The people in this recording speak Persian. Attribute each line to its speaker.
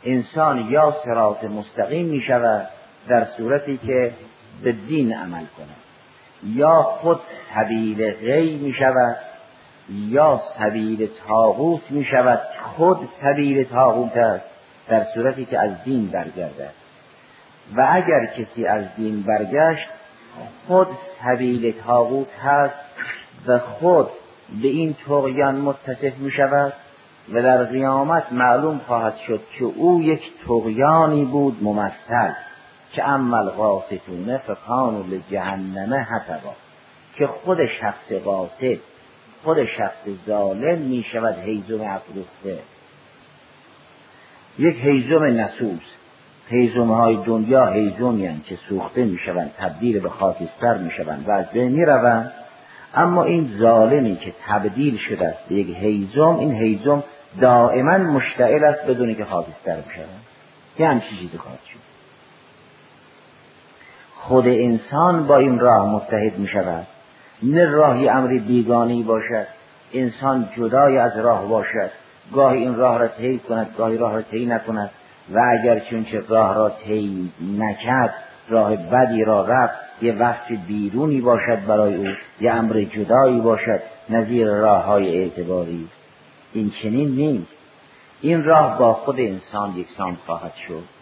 Speaker 1: انسان یا صراط مستقیم می شود در صورتی که به دین عمل کند، یا خود سبیل غی می شود، یا سبیل طاغوت می شود. خود سبیل طاغوت است در صورتی که از دین برگردد، و اگر کسی از دین برگشت خود سبیل طاغوت هست و خود به این طغیان متصف می شود و در قیامت معلوم خواهد شد که او یک طغیانی بود ممثل، که اما القاسطون فکانوا لجهنم حطبا، که خود شخص قاسط، خود شخص ظالم می شود هیزم افروخته، یک هیزم نسوز. هیزم های دنیا هیزمی هستند که سوخته می شوند، تبدیل به خاکستر می شوند و از بین می روند. اما این ظالمی که تبدیل شده است به یک هیزم، این هیزم دائما مشتعل است بدون که خاکستر می شوند. یه همچین چیزی خواهد شد. خود انسان با این راه متحد می شود، نه راهی امری بیگانی باشد، انسان جدای از راه باشد، گاهی این راه را طی کند گاهی راه را طی نکند، و اگر چونچه راه را طی نکرد، راه بدی را رفت، یه وقت بیرونی باشد برای او، یه امر جدایی باشد نظیر راه های اعتباری. این چنین نیست. این راه با خود انسان یکسان خواهد شد.